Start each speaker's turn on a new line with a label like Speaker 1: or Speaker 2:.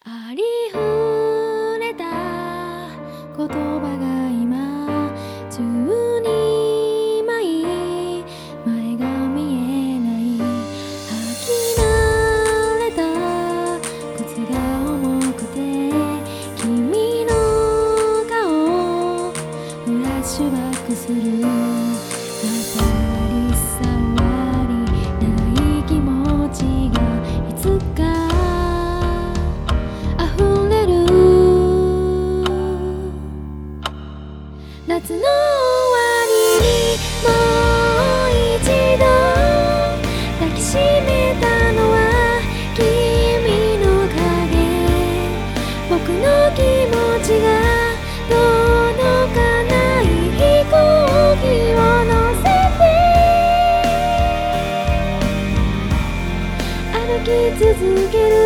Speaker 1: ありふれた言葉が今12枚前が見えない履き慣れた靴が重くて君の顔フラッシュバックする当たり障りない気持ちがいつか夏の終わりにもう一度抱きしめたのは君の影僕の気持ちが届かない飛行機を乗せて歩き続ける